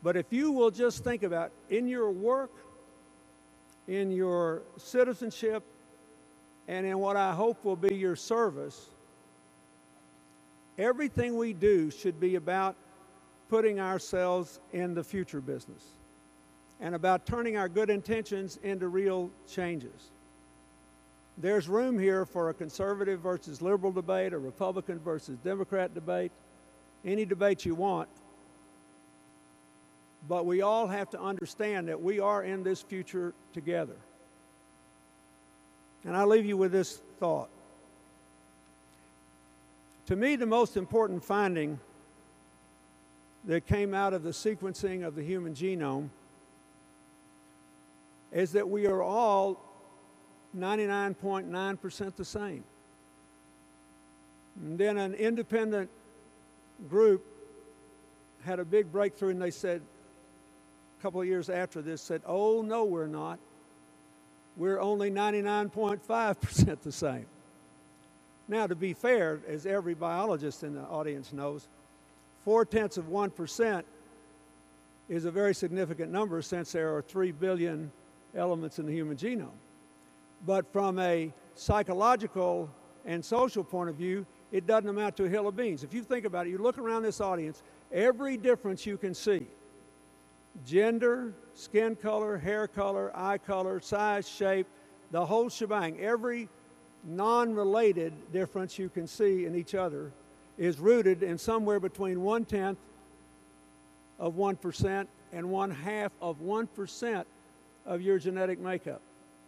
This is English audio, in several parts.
But if you will just think about in your work, in your citizenship, and in what I hope will be your service, everything we do should be about putting ourselves in the future business and about turning our good intentions into real changes. There's room here for a conservative versus liberal debate, a Republican versus Democrat debate, any debate you want. But we all have to understand that we are in this future together. And I leave you with this thought. To me, the most important finding that came out of the sequencing of the human genome is that we are all 99.9% the same. And then an independent group had a big breakthrough, and they said, a couple of years after this, said, oh, no, we're not. We're only 99.5% the same. Now, to be fair, as every biologist in the audience knows, 0.4% is a very significant number since there are 3 billion elements in the human genome. But from a psychological and social point of view, it doesn't amount to a hill of beans. If you think about it, you look around this audience, every difference you can see, gender, skin color, hair color, eye color, size, shape, the whole shebang, every non-related difference you can see in each other is rooted in somewhere between 1/10 of 1% and 1/2 of 1% of your genetic makeup.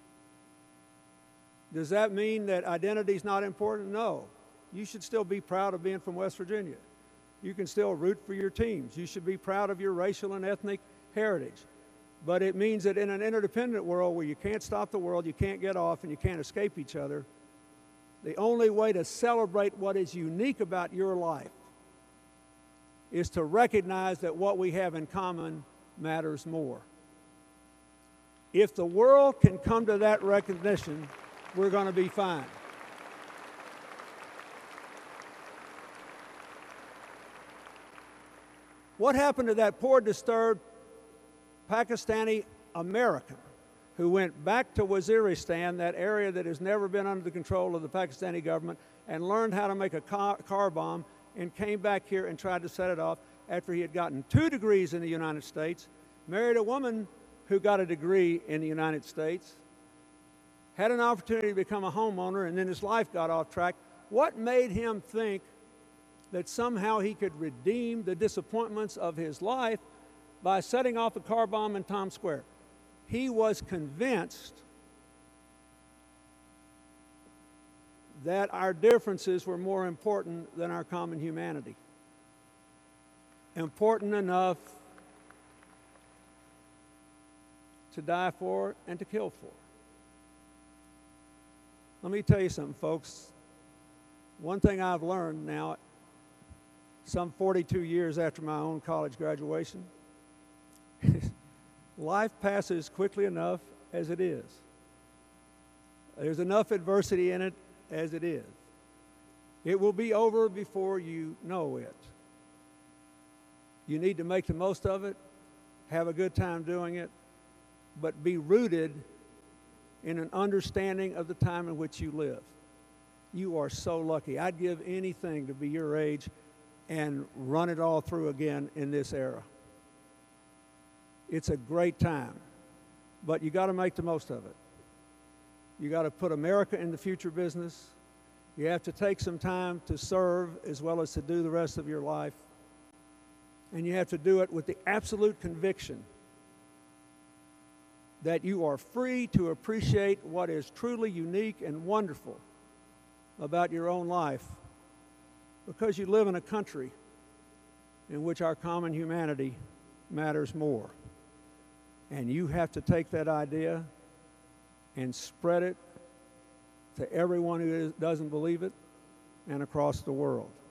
Does that mean that identity is not important? No. You should still be proud of being from West Virginia. You can still root for your teams. You should be proud of your racial and ethnic heritage. But it means that in an interdependent world where you can't stop the world, you can't get off, and you can't escape each other, the only way to celebrate what is unique about your life is to recognize that what we have in common matters more. If the world can come to that recognition, we're going to be fine. What happened to that poor, disturbed Pakistani American who went back to Waziristan, that area that has never been under the control of the Pakistani government, and learned how to make a car bomb, and came back here and tried to set it off after he had gotten 2 degrees in the United States, married a woman who got a degree in the United States, had an opportunity to become a homeowner, and then his life got off track. What made him think that somehow he could redeem the disappointments of his life by setting off a car bomb in Times Square? He was convinced that our differences were more important than our common humanity. Important enough to die for and to kill for. Let me tell you something, folks. One thing I've learned now, some 42 years after my own college graduation, life passes quickly enough as it is. There's enough adversity in it as it is. It will be over before you know it. You need to make the most of it, have a good time doing it, but be rooted in an understanding of the time in which you live. You are so lucky. I'd give anything to be your age and run it all through again in this era. It's a great time, but you got to make the most of it. You got to put America in the future business. You have to take some time to serve as well as to do the rest of your life. And you have to do it with the absolute conviction that you are free to appreciate what is truly unique and wonderful about your own life, because you live in a country in which our common humanity matters more. And you have to take that idea and spread it to everyone who doesn't believe it and across the world.